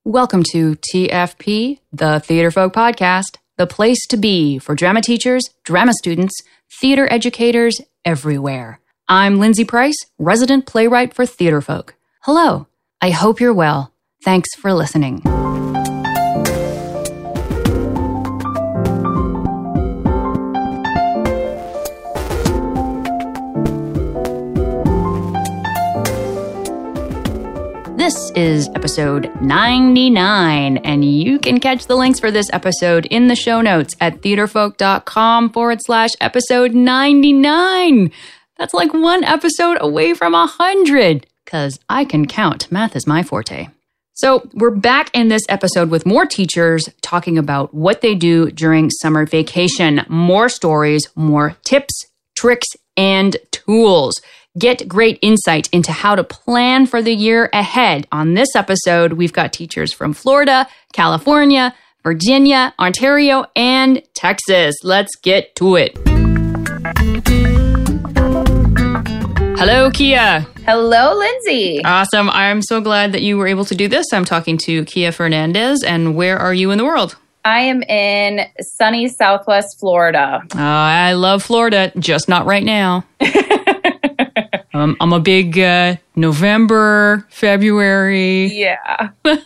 Welcome to TFP, the Theater Folk Podcast, the place to be for drama teachers, drama students, theater educators everywhere. I'm Lindsay Price, resident playwright for Theater Folk. Hello, I hope you're well. Thanks for listening. This is episode 99, and you can catch the links for this episode in the show notes at theaterfolk.com/episode 99. That's like one episode away from 100, because I can count. Math is my forte. So we're back in this episode with more teachers talking about what they do during summer vacation. More stories, more tips, tricks, and tools. Get great insight into how to plan for the year ahead. On this episode, we've got teachers from Florida, California, Virginia, Ontario, and Texas. Let's get to it. Hello, Kia. Hello, Lindsay. Awesome. I'm so glad that you were able to do this. I'm talking to Kia Fernandez. And where are you in the world? I am in sunny Southwest Florida. I love Florida, just not right now. I'm a big November, February. Yeah.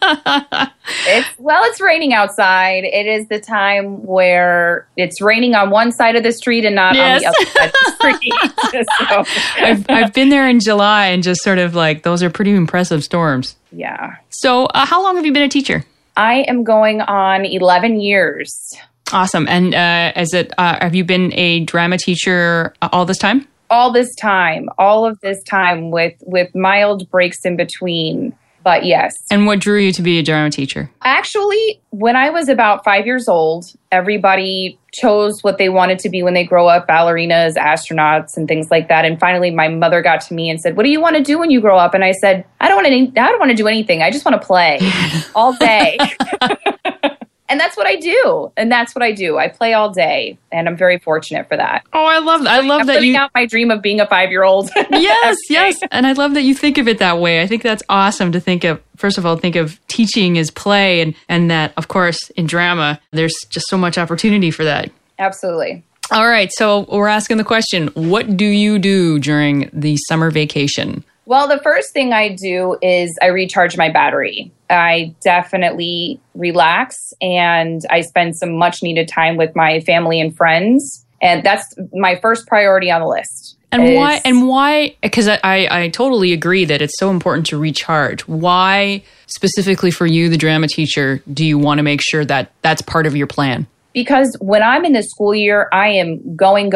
It's raining outside. It is the time where it's raining on one side of the street and not on the other side of the street. So. I've been there in July and just sort of like, those are pretty impressive storms. Yeah. So how long have you been a teacher? I am going on 11 years. Awesome. And have you been a drama teacher all this time? All of this time with mild breaks in between, but yes. And what drew you to be a drama teacher? Actually, when I was about 5 years old, everybody chose what they wanted to be when they grow up, ballerinas, astronauts, and things like that. And finally, my mother got to me and said, "What do you want to do when you grow up?" And I said, I don't want to do anything. I just want to play all day. And that's what I do. I play all day, and I'm very fortunate for that. Oh, I love that. I'm that you out my dream of being a 5-year-old. Yes. And I love that you think of it that way. I think that's awesome to think of. First of all, think of teaching as play, and that, of course, in drama, there's just so much opportunity for that. Absolutely. All right. So we're asking the question, what do you do during the summer vacation? Well, the first thing I do is I recharge my battery. I definitely relax, and I spend some much needed time with my family and friends. And that's my first priority on the list. And why? Because I totally agree that it's so important to recharge. Why specifically for you, the drama teacher, do you want to make sure that that's part of your plan? Because when I'm in the school year, I am going.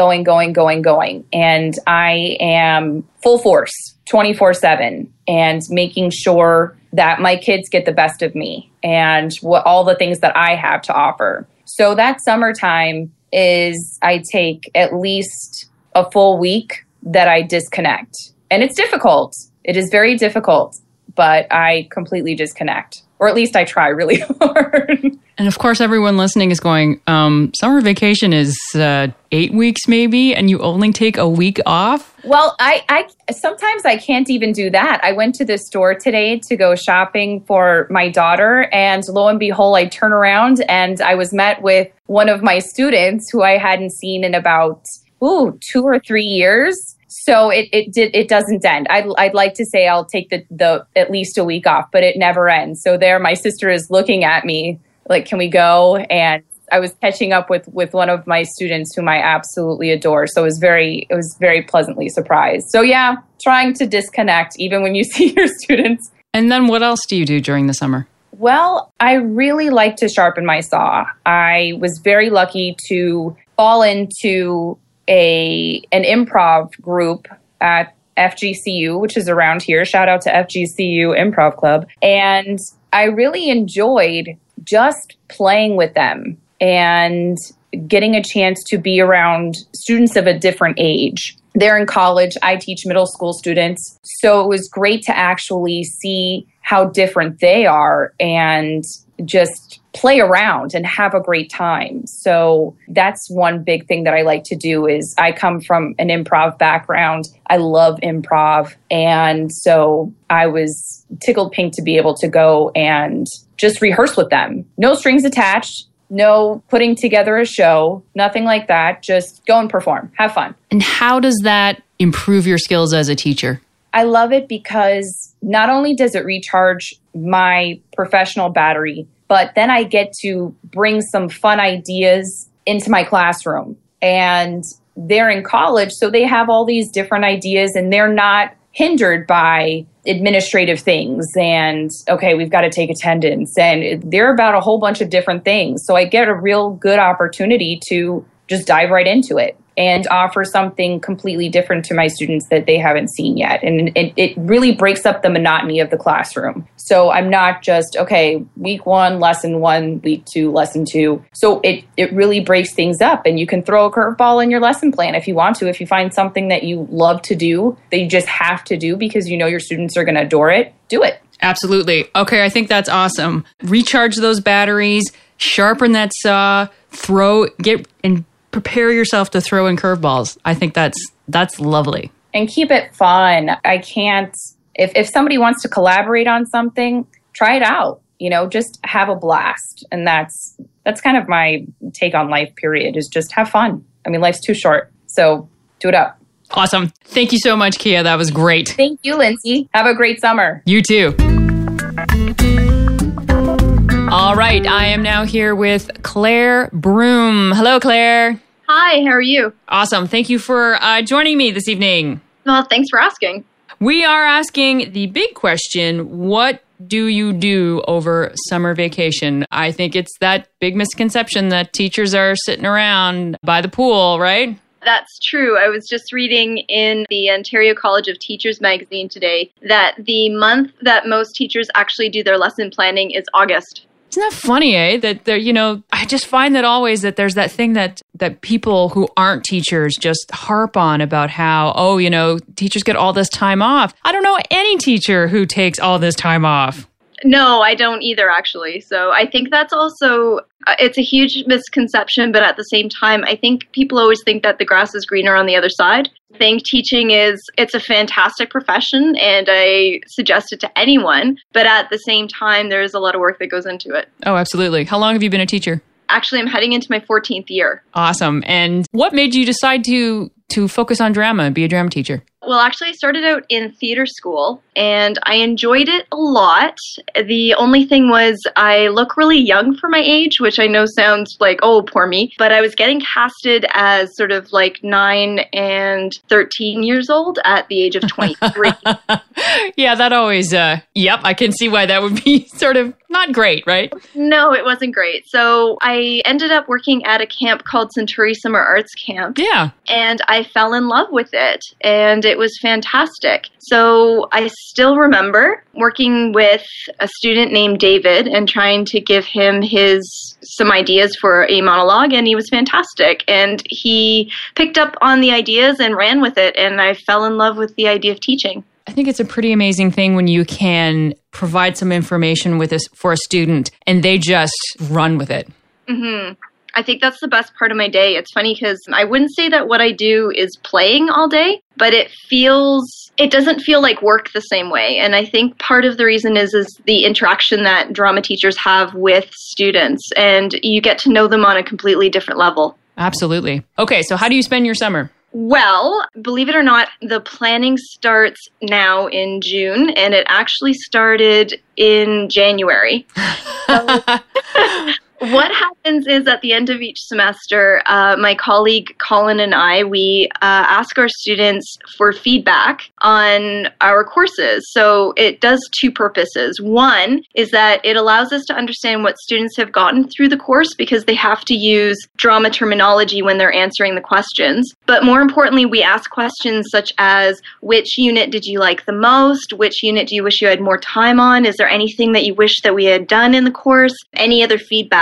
And I am full force, 24/7, and making sure that my kids get the best of me and all the things that I have to offer. So that summertime is I take at least a full week that I disconnect. And it's difficult. It is very difficult, but I completely disconnect. Or at least I try really hard. And of course, everyone listening is going, summer vacation is 8 weeks maybe, and you only take a week off? Well, I sometimes I can't even do that. I went to the store today to go shopping for my daughter, and lo and behold, I turn around and I was met with one of my students who I hadn't seen in about 2 or 3 years. So it doesn't end. I'd like to say I'll take the at least a week off, but it never ends. So there, my sister is looking at me like, "Can we go?" And I was catching up with one of my students whom I absolutely adore. So it was very pleasantly surprised. So yeah, trying to disconnect even when you see your students. And then what else do you do during the summer? Well, I really like to sharpen my saw. I was very lucky to fall into an improv group at FGCU, which is around here. Shout out to FGCU Improv Club. And I really enjoyed just playing with them and getting a chance to be around students of a different age. They're in college. I teach middle school students. So it was great to actually see how different they are and just play around and have a great time. So that's one big thing that I like to do. Is I come from an improv background. I love improv. And so I was tickled pink to be able to go and just rehearse with them. No strings attached. No putting together a show, nothing like that. Just go and perform, have fun. And how does that improve your skills as a teacher? I love it because not only does it recharge my professional battery, but then I get to bring some fun ideas into my classroom. And they're in college, so they have all these different ideas and they're not hindered by administrative things and, okay, we've got to take attendance. And they're about a whole bunch of different things. So I get a real good opportunity to just dive right into it and offer something completely different to my students that they haven't seen yet. And it really breaks up the monotony of the classroom. So I'm not just, okay, week 1, lesson 1, week 2, lesson 2. So it really breaks things up, and you can throw a curveball in your lesson plan if you want to. If you find something that you love to do, that you just have to do because you know your students are going to adore it, do it. Absolutely. Okay, I think that's awesome. Recharge those batteries, sharpen that saw, prepare yourself to throw in curveballs. I think that's lovely. And keep it fun. I can't, if somebody wants to collaborate on something, try it out. Just have a blast. And that's kind of my take on life, period, is just have fun. I mean, life's too short. So do it up. Awesome. Thank you so much, Kia. That was great. Thank you, Lindsay. Have a great summer. You too. All right, I am now here with Claire Broom. Hello, Claire. Hi, how are you? Awesome. Thank you for joining me this evening. Well, thanks for asking. We are asking the big question, what do you do over summer vacation? I think it's that big misconception that teachers are sitting around by the pool, right? That's true. I was just reading in the Ontario College of Teachers magazine today that the month that most teachers actually do their lesson planning is August. Isn't that funny, That there, I just find that always that there's that thing that people who aren't teachers just harp on about how, teachers get all this time off. I don't know any teacher who takes all this time off. No, I don't either, actually. So I think that's also, it's a huge misconception, but at the same time, I think people always think that the grass is greener on the other side. I think teaching it's a fantastic profession, and I suggest it to anyone, but at the same time, there's a lot of work that goes into it. Oh, absolutely. How long have you been a teacher? Actually, I'm heading into my 14th year. Awesome. And what made you decide to focus on drama and be a drama teacher? Well, actually, I started out in theater school, and I enjoyed it a lot. The only thing was I look really young for my age, which I know sounds like, oh, poor me. But I was getting casted as sort of like 9 and 13 years old at the age of 23. Yeah, that always, I can see why that would be sort of not great, right? No, it wasn't great. So I ended up working at a camp called Centauri Summer Arts Camp. Yeah. And I fell in love with it, and it was fantastic. So I still remember working with a student named David and trying to give him some ideas for a monologue, and he was fantastic. And he picked up on the ideas and ran with it, and I fell in love with the idea of teaching. I think it's a pretty amazing thing when you can provide some information for a student and they just run with it. Mm-hmm. I think that's the best part of my day. It's funny because I wouldn't say that what I do is playing all day, but it doesn't feel like work the same way. And I think part of the reason is the interaction that drama teachers have with students, and you get to know them on a completely different level. Absolutely. Okay, so how do you spend your summer? Well, believe it or not, the planning starts now in June, and it actually started in January. So, what happens is at the end of each semester, my colleague Colin and I, we ask our students for feedback on our courses. So it does two purposes. One is that it allows us to understand what students have gotten through the course because they have to use drama terminology when they're answering the questions. But more importantly, we ask questions such as, which unit did you like the most? Which unit do you wish you had more time on? Is there anything that you wish that we had done in the course? Any other feedback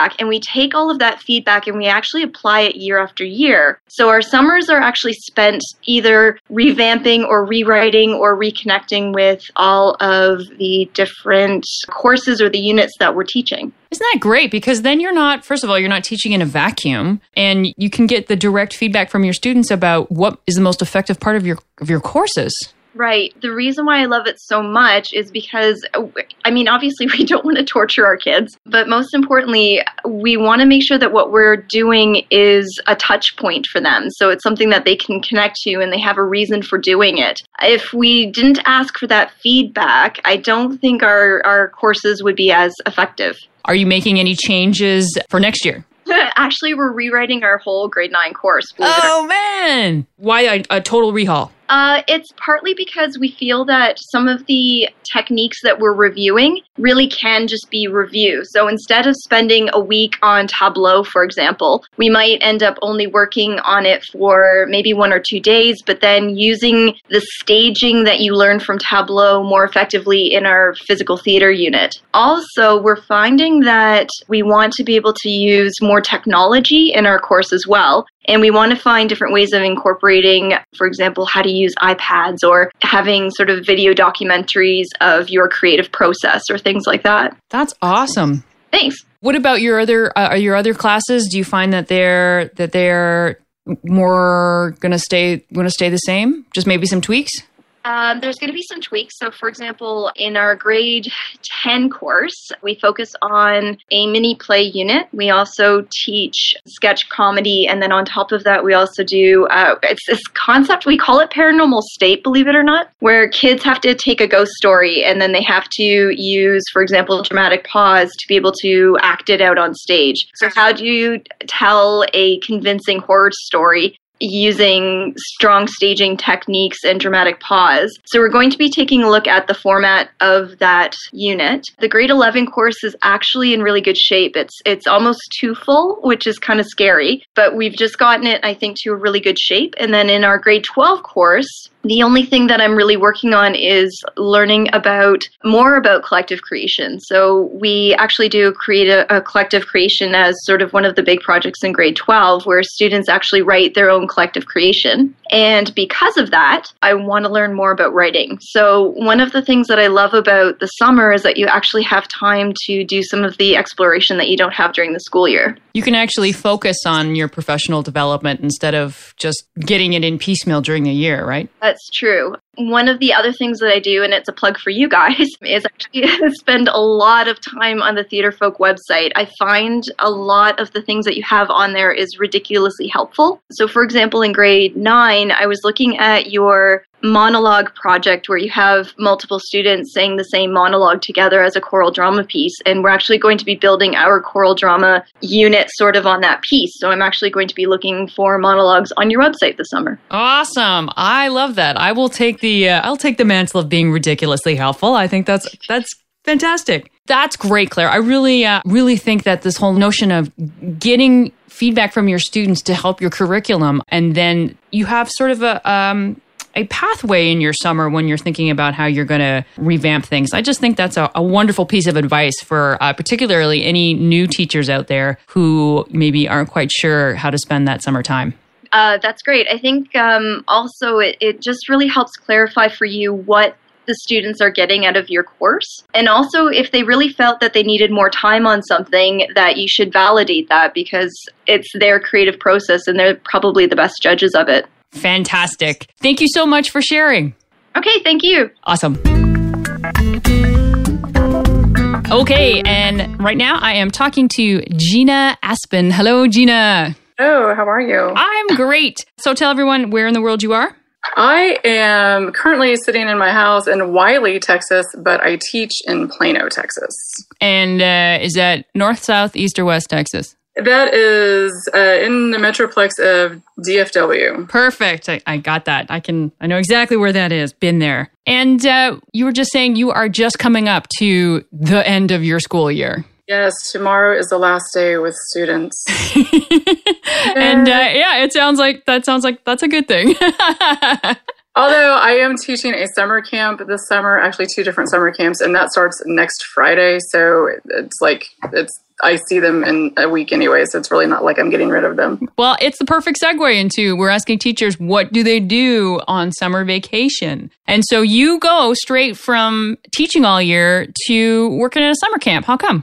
feedback, and we take all of that feedback and we actually apply it year after year. So our summers are actually spent either revamping or rewriting or reconnecting with all of the different courses or the units that we're teaching. Isn't that great? Because then you're not, first of all, you're not teaching in a vacuum, and you can get the direct feedback from your students about what is the most effective part of your courses. Right. The reason why I love it so much is because, I mean, obviously we don't want to torture our kids, but most importantly, we want to make sure that what we're doing is a touch point for them. So it's something that they can connect to and they have a reason for doing it. If we didn't ask for that feedback, I don't think our courses would be as effective. Are you making any changes for next year? Actually, we're rewriting our whole grade 9 course. Oh, man. Why a total rehaul? It's partly because we feel that some of the techniques that we're reviewing really can just be review. So instead of spending a week on Tableau, for example, we might end up only working on it for maybe 1 or 2 days, but then using the staging that you learn from Tableau more effectively in our physical theater unit. Also, we're finding that we want to be able to use more technology in our course as well. And we want to find different ways of incorporating, for example, how to use iPads or having sort of video documentaries of your creative process or things like that. That's awesome. Thanks. What about your other classes? Do you find that they're more going to stay the same? Just maybe some tweaks? There's going to be some tweaks. So, for example, in our grade 10 course, we focus on a mini play unit. We also teach sketch comedy. And then on top of that, we also do, it's this concept, we call it paranormal state, believe it or not, where kids have to take a ghost story and then they have to use, for example, dramatic pause to be able to act it out on stage. So how do you tell a convincing horror story using strong staging techniques and dramatic pause? So we're going to be taking a look at the format of that unit. The grade 11 course is actually in really good shape. It's almost too full, which is kind of scary, but we've just gotten it, I think, to a really good shape. And then in our grade 12 course, the only thing that I'm really working on is learning more about collective creation. So we actually do create a collective creation as sort of one of the big projects in grade 12, where students actually write their own collective creation. And because of that, I want to learn more about writing. So one of the things that I love about the summer is that you actually have time to do some of the exploration that you don't have during the school year. You can actually focus on your professional development instead of just getting it in piecemeal during the year, right? That's true. One of the other things that I do, and it's a plug for you guys, is actually spend a lot of time on the Theatre Folk website. I find a lot of the things that you have on there is ridiculously helpful. So for example, in grade 9, I was looking at your monologue project where you have multiple students saying the same monologue together as a choral drama piece. And we're actually going to be building our choral drama unit sort of on that piece. So I'm actually going to be looking for monologues on your website this summer. Awesome. I love that. I'll take the mantle of being ridiculously helpful. I think that's fantastic. That's great, Claire. I really think that this whole notion of getting feedback from your students to help your curriculum, and then you have sort of a pathway in your summer when you're thinking about how you're going to revamp things. I just think that's a wonderful piece of advice for particularly any new teachers out there who maybe aren't quite sure how to spend that summertime. That's great. I think also it just really helps clarify for you what the students are getting out of your course. And also, if they really felt that they needed more time on something, that you should validate that, because it's their creative process and they're probably the best judges of it. Fantastic. Thank you so much for sharing. Okay, thank you. Awesome. Okay, and right now I am talking to Gina Aspen. Hello, Gina. Oh, how are you? I'm great. So tell everyone where in the world you are. I am currently sitting in my house in Wiley, Texas, but I teach in Plano, Texas. And is that north, south, east, or west Texas? That is in the metroplex of DFW. Perfect. I got that. I know exactly where that is. Been there. And you were just saying you are just coming up to the end of your school year. Yes, tomorrow is the last day with students. And it sounds like that's a good thing. Although I am teaching a summer camp this summer, actually 2 different summer camps, and that starts next Friday. So it's I see them in a week anyway, so it's really not like I'm getting rid of them. Well, it's the perfect segue into we're asking teachers, what do they do on summer vacation? And so you go straight from teaching all year to working at a summer camp. How come?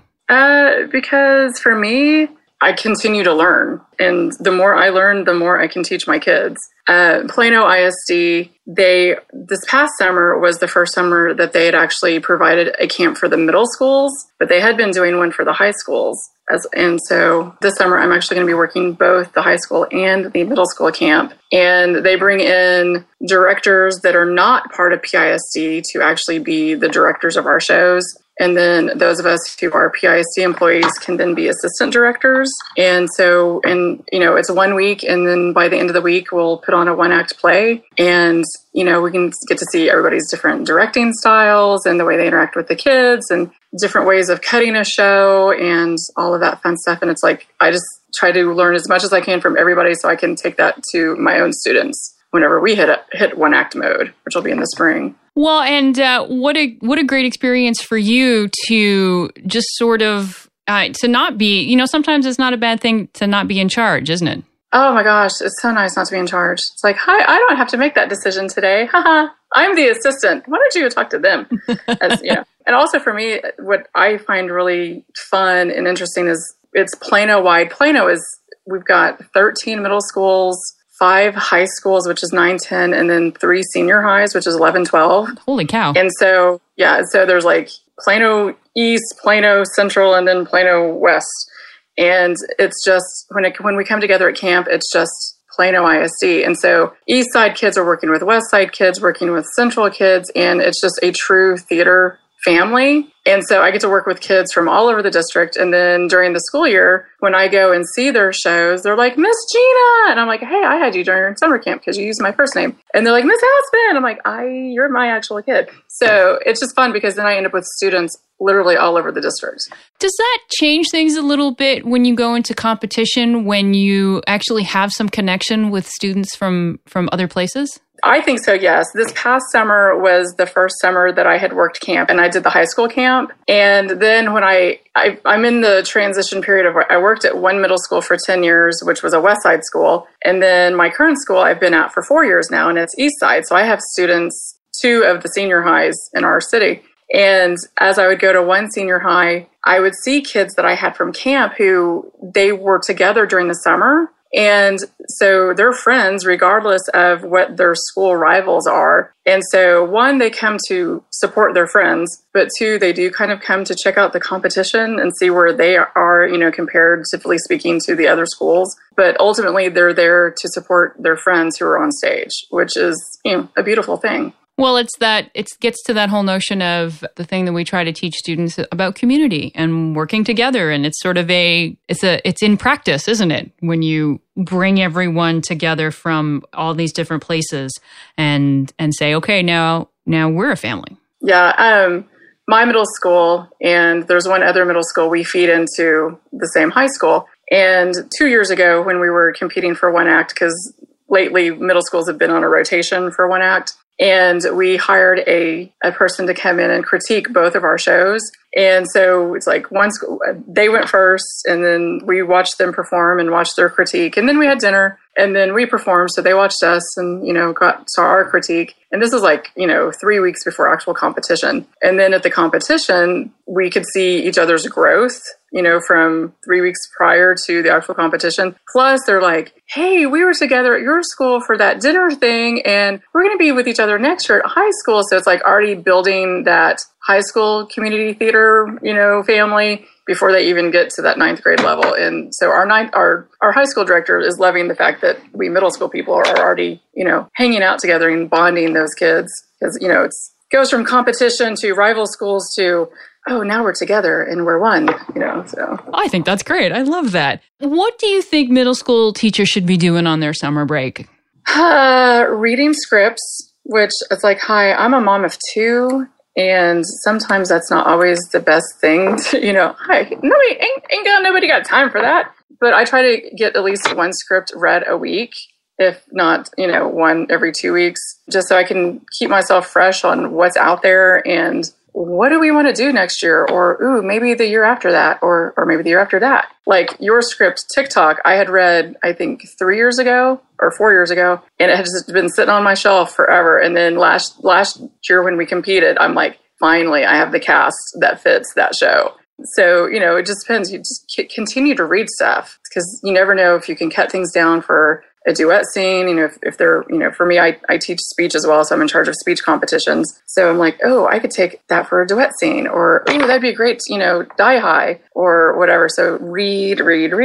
Because for me, I continue to learn. And the more I learn, the more I can teach my kids. Plano ISD, this past summer was the first summer that they had actually provided a camp for the middle schools, but they had been doing one for the high schools. And so this summer, I'm actually going to be working both the high school and the middle school camp. And they bring in directors that are not part of PISD to actually be the directors of our shows. And then those of us who are PISD employees can then be assistant directors. And so, it's 1 week. And then by the end of the week, we'll put on a 1-act play. And, we can get to see everybody's different directing styles and the way they interact with the kids and different ways of cutting a show and all of that fun stuff. And it's like, I just try to learn as much as I can from everybody so I can take that to my own students whenever we hit 1-act mode, which will be in the spring. Well, and what a great experience for you to just sort of to not be, sometimes it's not a bad thing to not be in charge, isn't it? Oh my gosh, it's so nice not to be in charge. It's like, hi, I don't have to make that decision today. Haha, I'm the assistant. Why don't you go talk to them? And also for me, what I find really fun and interesting is it's Plano-wide. We've got 13 middle schools, 5 high schools, which is 9, 10, and then 3 senior highs, which is 11, 12. Holy cow. And so, so there's like Plano East, Plano Central, and then Plano West. And it's just, when we come together at camp, it's just Plano ISD. And so East Side kids are working with West Side kids, working with Central kids, and it's just a true theater family. And so I get to work with kids from all over the district. And then during the school year, when I go and see their shows, they're like, Miss Gina. And I'm like, hey, I had you during summer camp because you used my first name. And they're like, Miss Aspen. I'm like, you're my actual kid. So it's just fun because then I end up with students literally all over the district. Does that change things a little bit when you go into competition, when you actually have some connection with students from other places? I think so, yes. This past summer was the first summer that I had worked camp, and I did the high school camp. And then when I'm in the transition period of, I worked at one middle school for 10 years, which was a West Side school. And then my current school I've been at for 4 years now, and it's East Side. So I have students, 2 of the senior highs in our city. And as I would go to one senior high, I would see kids that I had from camp who they were together during the summer. And so they're friends regardless of what their school rivals are. And so 1, they come to support their friends, but 2, they do kind of come to check out the competition and see where they are, comparatively speaking to the other schools. But ultimately, they're there to support their friends who are on stage, which is, a beautiful thing. Well, it gets to that whole notion of the thing that we try to teach students about community and working together. And it's sort of it's in practice, isn't it? When you bring everyone together from all these different places and say, okay, now we're a family. Yeah. My middle school, and there's one other middle school, we feed into the same high school. And 2 years ago when we were competing for 1-act, because lately middle schools have been on a rotation for 1-act, and we hired a person to come in and critique both of our shows. And so it's like one school, they went first, and then we watched them perform and watched their critique. And then we had dinner, and then we performed. So they watched us and, saw our critique. And this is 3 weeks before actual competition. And then at the competition, we could see each other's growth, from 3 weeks prior to the actual competition. Plus they're like, hey, we were together at your school for that dinner thing, and we're going to be with each other next year at high school. So it's like already building that high school community theater, family before they even get to that 9th grade level. And so our high school director is loving the fact that we middle school people are already, hanging out together and bonding those kids. Because, it goes from competition to rival schools to, oh, now we're together and we're one, so. I think that's great. I love that. What do you think middle school teachers should be doing on their summer break? Reading scripts, which it's like, hi, I'm a mom of 2. And sometimes that's not always the best thing to, hi, nobody got time for that. But I try to get at least one script read a week, if not, one every 2 weeks, just so I can keep myself fresh on what's out there and what do we want to do next year? Or, ooh, maybe the year after that, or maybe the year after that. Like your script, TikTok, I had read, I think 3 years ago or 4 years ago, and it had just been sitting on my shelf forever. And then last year when we competed, I'm like, finally, I have the cast that fits that show. So, it just depends. You just continue to read stuff because you never know if you can cut things down for a duet scene. If they're, for me, I teach speech as well. So I'm in charge of speech competitions. So I'm like, oh, I could take that for a duet scene, or, oh, that'd be a great, Die High or whatever. So read.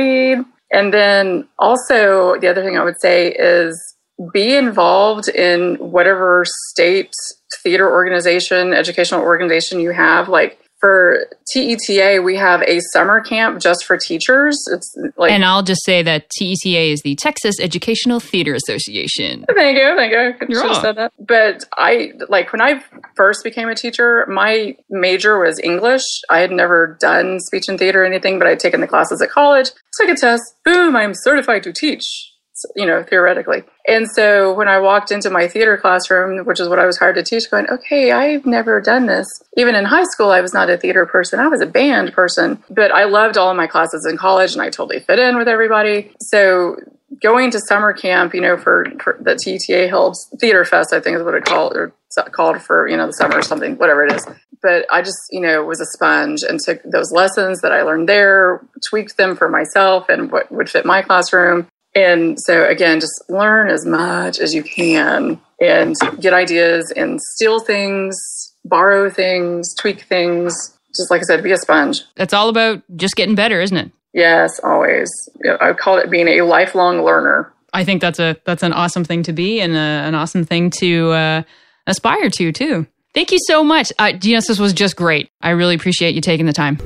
And then also the other thing I would say is be involved in whatever state theater organization, educational organization you have. Like for TETA, we have a summer camp just for teachers. It's like, and I'll just say that TETA is the Texas Educational Theater Association. Thank you. Should have said that. But when I first became a teacher, my major was English. I had never done speech and theater or anything, but I'd taken the classes at college, took a test, boom, I'm certified to teach. Theoretically. And so when I walked into my theater classroom, which is what I was hired to teach, going, okay, I've never done this. Even in high school, I was not a theater person. I was a band person, but I loved all of my classes in college and I totally fit in with everybody. So going to summer camp, for the TTA holds, Theater Fest, I think is what it called for, the summer or something, whatever it is. But I just, was a sponge and took those lessons that I learned there, tweaked them for myself and what would fit my classroom. And so, again, just learn as much as you can and get ideas and steal things, borrow things, tweak things. Just like I said, be a sponge. It's all about just getting better, isn't it? Yes, always. I call it being a lifelong learner. I think that's an awesome thing to be and an awesome thing to aspire to, too. Thank you so much. Genos, this was just great. I really appreciate you taking the time.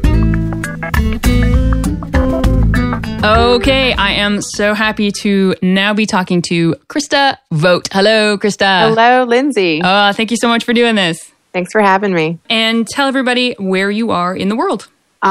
Okay, I am so happy to now be talking to Krista Vogt. Hello, Krista. Hello, Lindsay. Thank you so much for doing this. Thanks for having me. And tell everybody where you are in the world.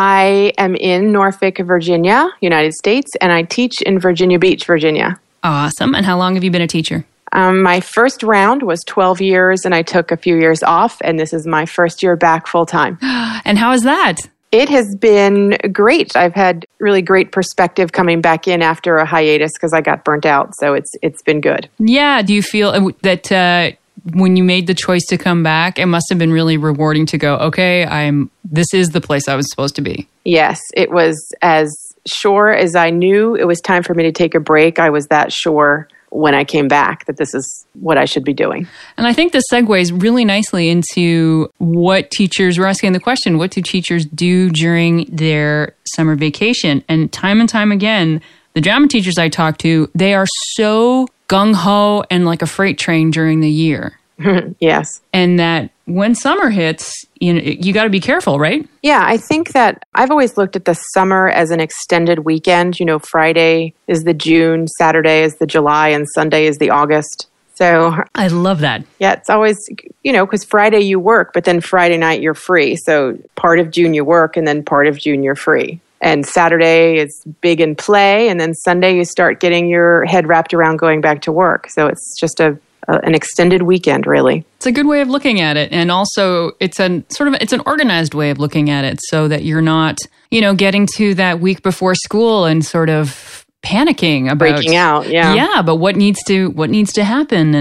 I am in Norfolk, Virginia, United States, and I teach in Virginia Beach, Virginia. Awesome. And how long have you been a teacher? My first round was 12 years, and I took a few years off, and this is my first year back full time. And how is that? It has been great. I've had really great perspective coming back in after a hiatus because I got burnt out. So it's been good. Yeah. Do you feel that when you made the choice to come back, it must have been really rewarding to go, okay, this is the place I was supposed to be? Yes, it was as sure as I knew it was time for me to take a break. I was that sure when I came back that this is what I should be doing. And I think this segues really nicely into what teachers, we're asking the question, what do teachers do during their summer vacation? And time again, the drama teachers I talk to, they are so gung-ho and like a freight train during the year. Yes. And that when summer hits, you got to be careful, right? Yeah, I think that I've always looked at the summer as an extended weekend. Friday is the June, Saturday is the July, and Sunday is the August. So I love that. Yeah, it's always, because Friday you work, but then Friday night you're free. So part of June you work, and then part of June you're free. And Saturday is big in play, and then Sunday you start getting your head wrapped around going back to work. So it's just an extended weekend, really. It's a good way of looking at it. And also it's an organized way of looking at it so that you're not, getting to that week before school and sort of panicking about breaking out. Yeah. Yeah. But what needs to happen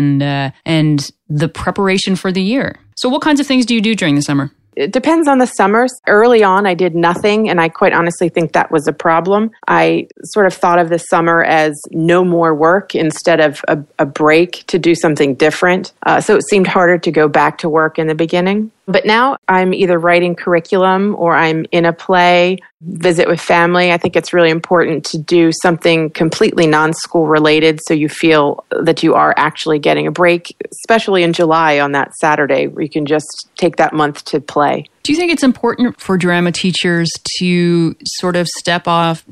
and the preparation for the year. So what kinds of things do you do during the summer? It depends on the summers. Early on, I did nothing, and I quite honestly think that was a problem. I sort of thought of the summer as no more work instead of a break to do something different. So it seemed harder to go back to work in the beginning. But now I'm either writing curriculum or I'm in a play, visit with family. I think it's really important to do something completely non-school related so you feel that you are actually getting a break, especially in July on that Saturday where you can just take that month to play. Do you think it's important for drama teachers to sort of step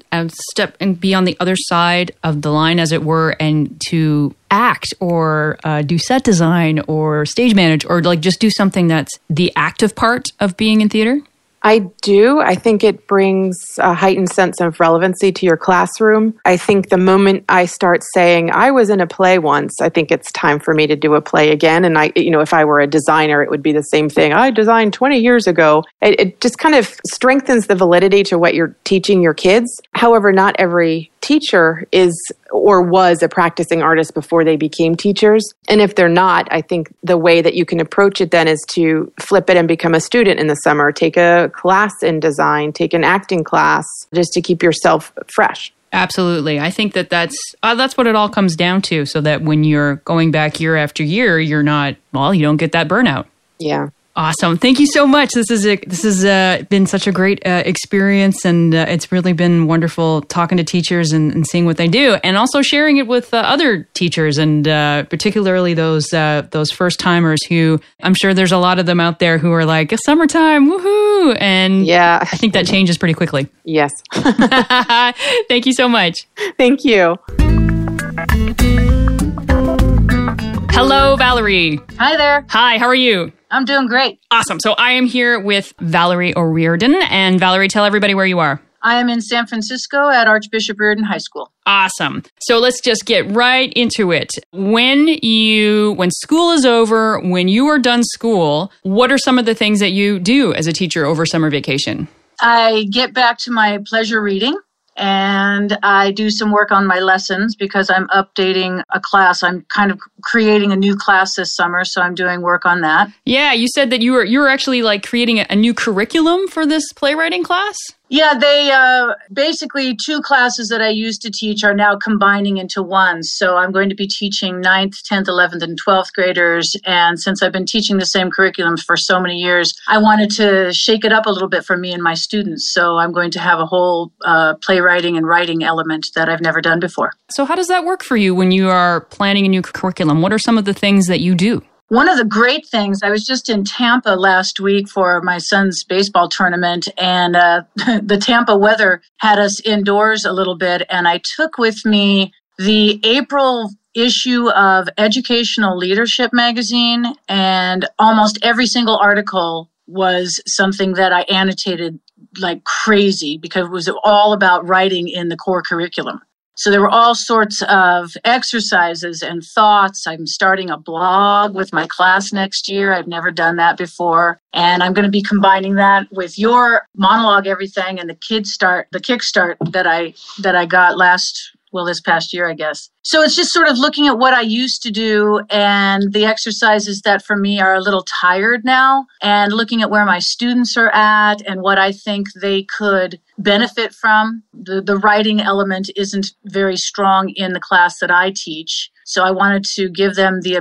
and be on the other side of the line, as it were, and to act or do set design or stage manage or just do something that's the active part of being in theater? I do. I think it brings a heightened sense of relevancy to your classroom. I think the moment I start saying, I was in a play once, I think it's time for me to do a play again. And if I were a designer, it would be the same thing. I designed 20 years ago. It just kind of strengthens the validity to what you're teaching your kids. However, not every teacher is or was a practicing artist before they became teachers. And if they're not, I think the way that you can approach it then is to flip it and become a student in the summer, take a class in design, take an acting class, just to keep yourself fresh. Absolutely. I think that's what it all comes down to, so that when you're going back year after year, you don't get that burnout. Yeah. Awesome. Thank you so much. This has been such a great experience, and it's really been wonderful talking to teachers and seeing what they do, and also sharing it with other teachers, and particularly those first timers who, I'm sure there's a lot of them out there who are like, summertime, woohoo! And yeah, I think that changes pretty quickly. Yes. Thank you so much. Thank you. Hello, Valerie. Hi there. Hi, how are you? I'm doing great. Awesome. So I am here with Valerie O'Riordan. And Valerie, tell everybody where you are. I am in San Francisco at Archbishop Riordan High School. Awesome. So let's just get right into it. When school is over, when you are done school, what are some of the things that you do as a teacher over summer vacation? I get back to my pleasure reading. And I do some work on my lessons because I'm updating a class. I'm kind of creating a new class this summer, so I'm doing work on that. Yeah, you said that you were actually like creating a new curriculum for this playwriting class? Yeah, they basically 2 classes that I used to teach are now combining into one. So I'm going to be teaching 9th, 10th, 11th, and 12th graders. And since I've been teaching the same curriculums for so many years, I wanted to shake it up a little bit for me and my students. So I'm going to have a whole playwriting and writing element that I've never done before. So how does that work for you when you are planning a new curriculum? What are some of the things that you do? One of the great things, I was just in Tampa last week for my son's baseball tournament, and the Tampa weather had us indoors a little bit, and I took with me the April issue of Educational Leadership magazine, and almost every single article was something that I annotated like crazy because it was all about writing in the core curriculum. So there were all sorts of exercises and thoughts. I'm starting a blog with my class next year. I've never done that before. And I'm going to be combining that with your monologue, everything, and the kickstart that I got this past year, I guess. So it's just sort of looking at what I used to do and the exercises that for me are a little tired now, and looking at where my students are at and what I think they could benefit from. The writing element isn't very strong in the class that I teach. So I wanted to give them the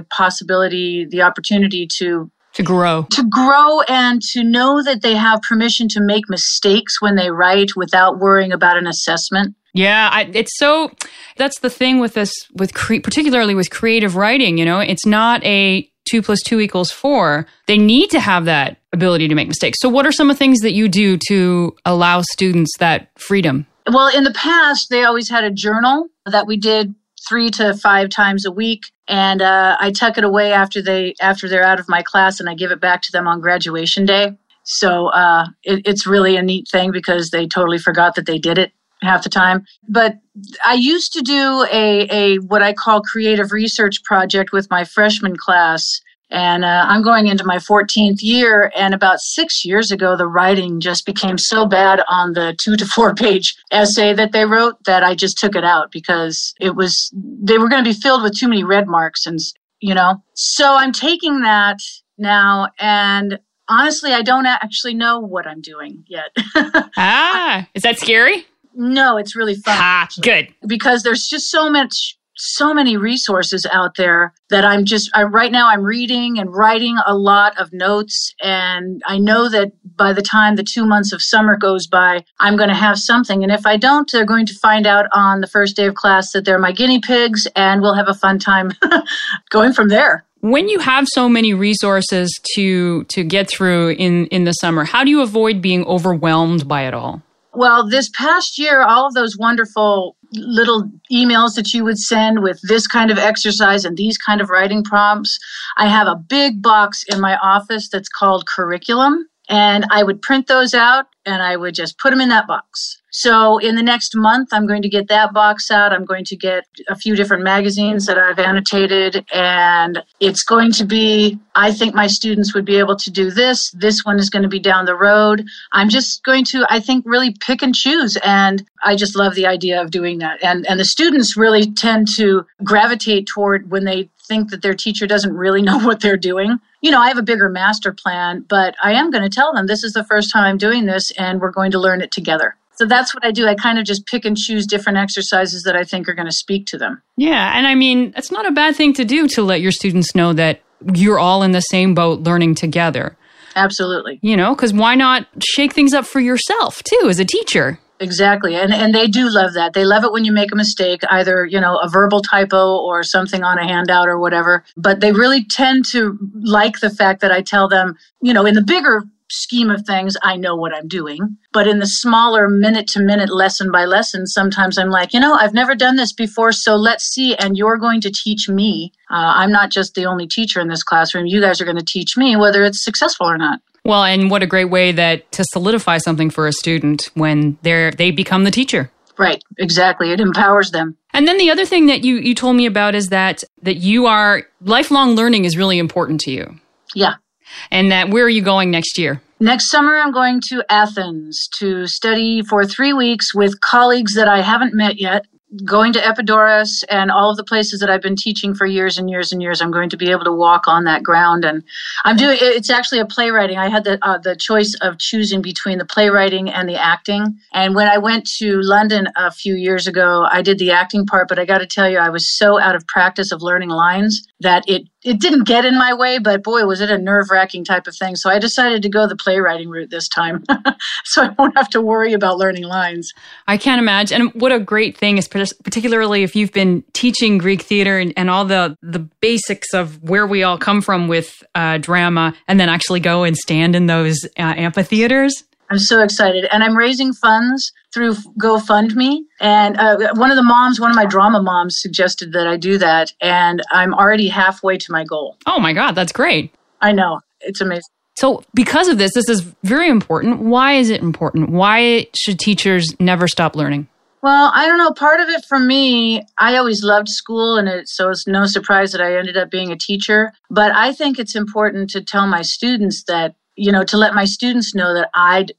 opportunity to grow and to know that they have permission to make mistakes when they write without worrying about an assessment. Yeah, that's the thing with this, particularly with creative writing, it's not a 2 + 2 = 4. They need to have that ability to make mistakes. So what are some of the things that you do to allow students that freedom? Well, in the past, they always had a journal that we did 3 to 5 times a week. And I tuck it away after they're out of my class, and I give it back to them on graduation day. So it's really a neat thing because they totally forgot that they did it half the time. But I used to do a what I call creative research project with my freshman class. And I'm going into my 14th year. And about 6 years ago, the writing just became so bad on the 2 to 4 page essay that they wrote that I just took it out because they were going to be filled with too many red marks. And, so I'm taking that now, and honestly, I don't actually know what I'm doing yet. Is that scary? No, it's really fun. Good. Because there's just so many resources out there that right now I'm reading and writing a lot of notes. And I know that by the time the 2 months of summer goes by, I'm going to have something. And if I don't, they're going to find out on the first day of class that they're my guinea pigs, and we'll have a fun time going from there. When you have so many resources to get through in the summer, how do you avoid being overwhelmed by it all? Well, this past year, all of those wonderful little emails that you would send with this kind of exercise and these kind of writing prompts, I have a big box in my office that's called curriculum. And I would print those out and I would just put them in that box. So in the next month, I'm going to get that box out. I'm going to get a few different magazines that I've annotated. And it's going to be, I think my students would be able to do this. This one is going to be down the road. I'm just going to, I think, really pick and choose. And I just love the idea of doing that. And the students really tend to gravitate toward when they think that their teacher doesn't really know what they're doing. You know, I have a bigger master plan, but I am going to tell them this is the first time I'm doing this and we're going to learn it together. So that's what I do. I kind of just pick and choose different exercises that I think are going to speak to them. Yeah. And I mean, it's not a bad thing to do to let your students know that you're all in the same boat learning together. Absolutely. You know, because why not shake things up for yourself too as a teacher? Exactly. And they do love that. They love it when you make a mistake, either, you know, a verbal typo or something on a handout or whatever. But they really tend to like the fact that I tell them, you know, in the bigger scheme of things, I know what I'm doing. But in the smaller minute to minute, lesson by lesson, sometimes I'm like, you know, I've never done this before, so let's see. And you're going to teach me. I'm not just the only teacher in this classroom. You guys are going to teach me whether it's successful or not. Well, and what a great way that to solidify something for a student when they become the teacher. Right, exactly. It empowers them. And then the other thing that you told me about is that you are, lifelong learning is really important to you. Yeah. And that where are you going next year? Next summer, I'm going to Athens to study for 3 weeks with colleagues that I haven't met yet. Going to Epidaurus and all of the places that I've been teaching for years and years and years, I'm going to be able to walk on that ground. And it's actually a playwriting. I had the choice of choosing between the playwriting and the acting. And when I went to London a few years ago, I did the acting part, but I got to tell you, I was so out of practice of learning lines that it didn't get in my way, but boy, was it a nerve-wracking type of thing. So I decided to go the playwriting route this time so I won't have to worry about learning lines. I can't imagine. And what a great thing, is particularly if you've been teaching Greek theater and all the basics of where we all come from with drama, and then actually go and stand in those amphitheaters. I'm so excited. And I'm raising funds through GoFundMe. And one of my drama moms suggested that I do that. And I'm already halfway to my goal. Oh my God, that's great. I know. It's amazing. So because of this is very important. Why is it important? Why should teachers never stop learning? Well, I don't know. Part of it for me, I always loved school, so it's no surprise that I ended up being a teacher. But I think it's important to tell my students that, you know, to let my students know that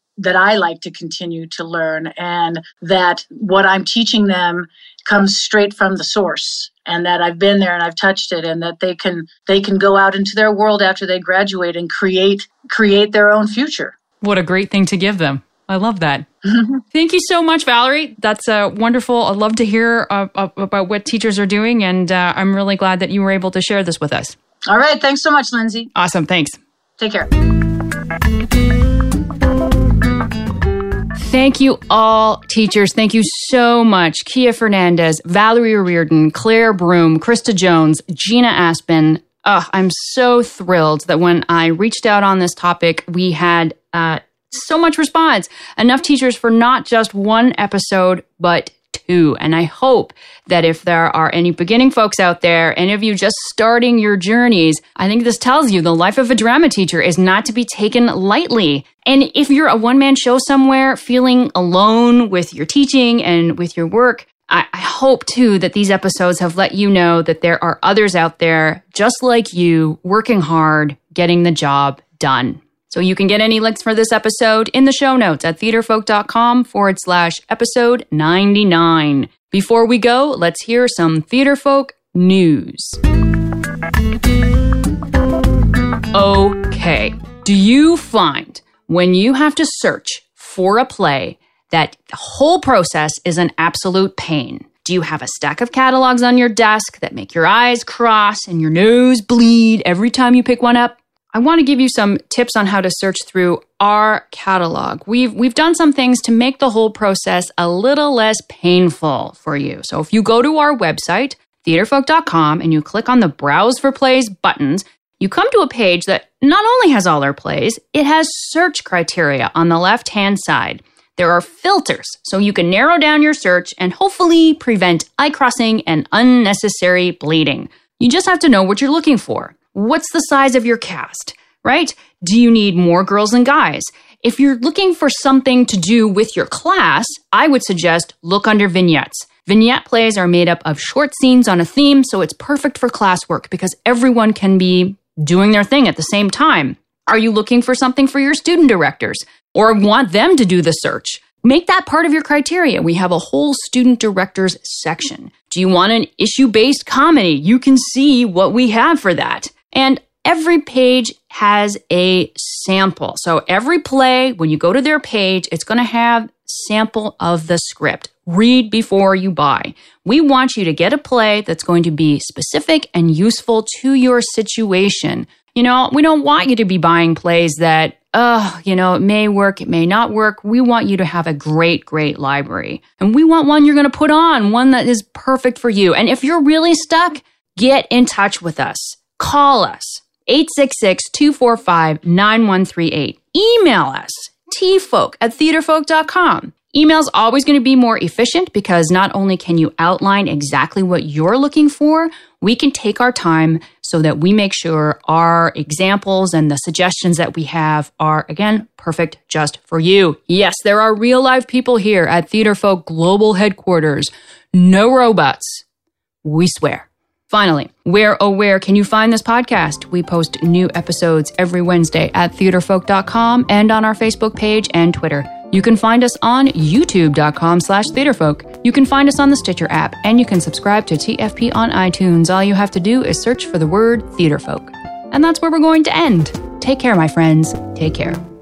I like to continue to learn, and that what I'm teaching them comes straight from the source, and that I've been there and I've touched it, and that they can go out into their world after they graduate and create their own future. What a great thing to give them. I love that. Thank you so much, Valerie. That's wonderful. I'd love to hear about what teachers are doing, and I'm really glad that you were able to share this with us. All right. Thanks so much, Lindsay. Awesome. Thanks. Take care. Thank you all, teachers. Thank you so much. Kia Fernandez, Valerie Reardon, Claire Broom, Krista Jones, Gina Aspen. I'm so thrilled that when I reached out on this topic, we had so much response. Enough teachers for not just one episode, but two. And I hope that if there are any beginning folks out there, any of you just starting your journeys, I think this tells you the life of a drama teacher is not to be taken lightly. And if you're a one-man show somewhere feeling alone with your teaching and with your work, I hope too that these episodes have let you know that there are others out there just like you, working hard, getting the job done. So you can get any links for this episode in the show notes at theaterfolk.com/episode 99. Before we go, let's hear some Theaterfolk news. Okay. Do you find when you have to search for a play that the whole process is an absolute pain? Do you have a stack of catalogs on your desk that make your eyes cross and your nose bleed every time you pick one up? I want to give you some tips on how to search through our catalog. We've done some things to make the whole process a little less painful for you. So if you go to our website, theaterfolk.com, and you click on the Browse for Plays buttons, you come to a page that not only has all our plays, it has search criteria on the left-hand side. There are filters, so you can narrow down your search and hopefully prevent eye crossing and unnecessary bleeding. You just have to know what you're looking for. What's the size of your cast? right? Do you need more girls and guys? If you're looking for something to do with your class, I would suggest look under vignettes. Vignette plays are made up of short scenes on a theme, so it's perfect for classwork because everyone can be doing their thing at the same time. Are you looking for something for your student directors or want them to do the search? Make that part of your criteria. We have a whole student directors section. Do you want an issue-based comedy? You can see what we have for that. And every page has a sample. So every play, when you go to their page, it's going to have sample of the script. Read before you buy. We want you to get a play that's going to be specific and useful to your situation. We don't want you to be buying plays that, it may work, it may not work. We want you to have a great, great library. And we want one you're going to put on, one that is perfect for you. And if you're really stuck, get in touch with us. Call us. 866-245-9138. Email us, tfolk@theaterfolk.com. Email's always going to be more efficient because not only can you outline exactly what you're looking for, we can take our time so that we make sure our examples and the suggestions that we have are, again, perfect just for you. Yes, there are real live people here at Theater Folk Global Headquarters. No robots. We swear. Finally, where can you find this podcast? We post new episodes every Wednesday at theaterfolk.com and on our Facebook page and Twitter. You can find us on youtube.com/theaterfolk. You can find us on the Stitcher app, and you can subscribe to TFP on iTunes. All you have to do is search for the word Theaterfolk. And that's where we're going to end. Take care, my friends. Take care.